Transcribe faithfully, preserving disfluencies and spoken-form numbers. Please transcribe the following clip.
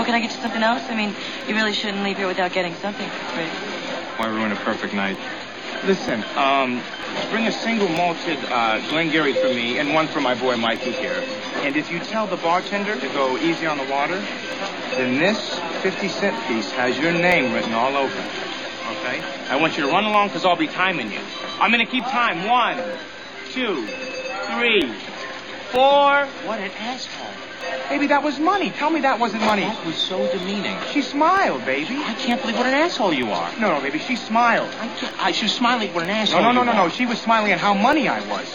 Oh, can I get you something else? I mean, you really shouldn't leave here without getting something for free. Why ruin a perfect night? Listen, um, bring a single malted uh, Glengarry for me and one for my boy Mikey here. And if you tell the bartender to go easy on the water, then this fifty cent piece has your name written all over it. Okay? I want you to run along because I'll be timing you. I'm going to keep time. One, two, three, four. What an asshole. Baby, that was money. Tell me that wasn't money. That was so demeaning. She smiled, baby. I can't believe what an asshole you are. No, no, baby, she smiled. I can't. I, she was smiling. What an asshole No, no, no, you no, are. no. She was smiling at how money I was.